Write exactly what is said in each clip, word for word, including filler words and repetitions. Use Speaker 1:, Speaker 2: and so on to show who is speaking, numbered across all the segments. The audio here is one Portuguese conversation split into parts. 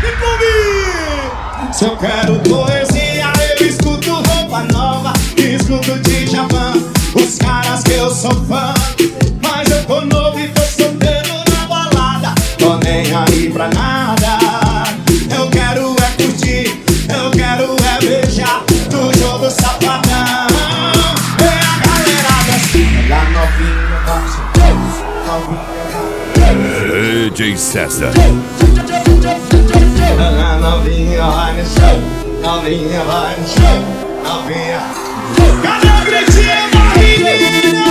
Speaker 1: Vem comigo! Se eu quero poesia, eu escuto Roupa Nova, escuto Djavan, os caras que eu sou fã. Mas eu tô novo e tô solteiro na balada, tô nem aí pra nada. Eu quero é curtir, eu quero é beijar no jogo safadão. É a galerada assim, lá novinha, novinha.
Speaker 2: D J César.
Speaker 1: A novinha vai no show, novinha vai no show, novinha. Cadê o gritinho da menina?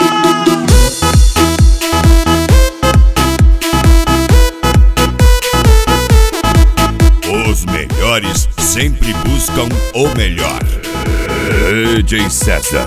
Speaker 2: Os melhores sempre buscam o melhor. D J César.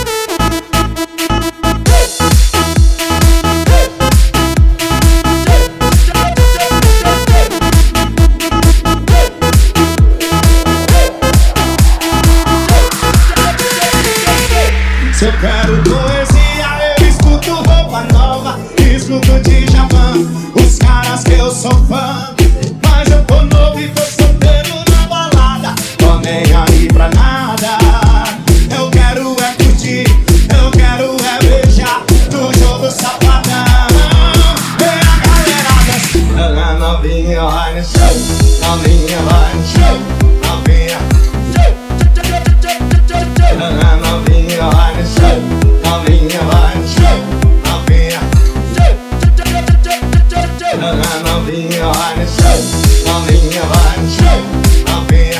Speaker 1: Se eu quero poesia, eu escuto Roupa Nova, escuto Djavan, os caras que eu sou fã. Mas eu tô novo e tô solteiro na balada, tô nem aí pra nada. Eu quero é curtir, eu quero é beijar no jogo safadão. Vem a galerada assim, a novinha vai no show, novinha vai no show, novinha. A novinha vai no show, novinha vai no show, novinha. A novinha vai no show, novinha vai no show, novinha.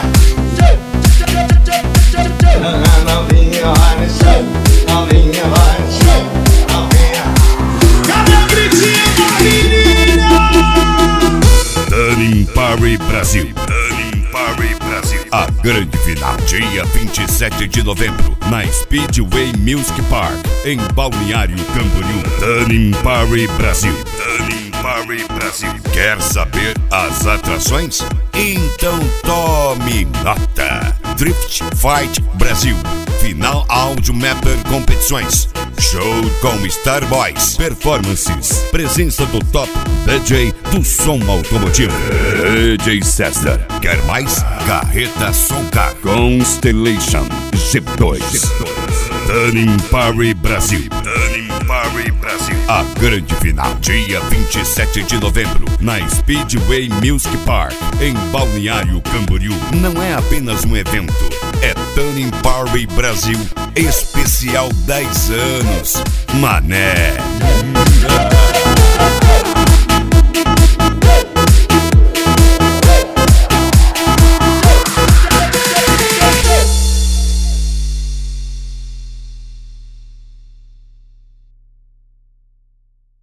Speaker 1: A novinha vai no show, novinha vai no show, novinha. Cadê o gritinho da menina?
Speaker 2: Turning Party Brasil. Turning Party Brasil. A grande final, dia vinte e sete de novembro, na Speedway Music Park, em Balneário Camboriú. Turning Party Brasil. Turning Party Brasil. Quer saber as atrações? Então tome nota. Drift Fight Brasil. Final Audio Mapper Competições. Show com Star Boys. Performances. Presença do top D J do som automotivo. D J César. Quer mais? Carreta Soncar. Constellation G dois. Turning Party Brasil. Turning Party Brasil. A grande final, dia vinte e sete de novembro, na Speedway Music Park, em Balneário Camboriú. Não é apenas um evento, é Turning Party Brasil especial dez anos. Mané.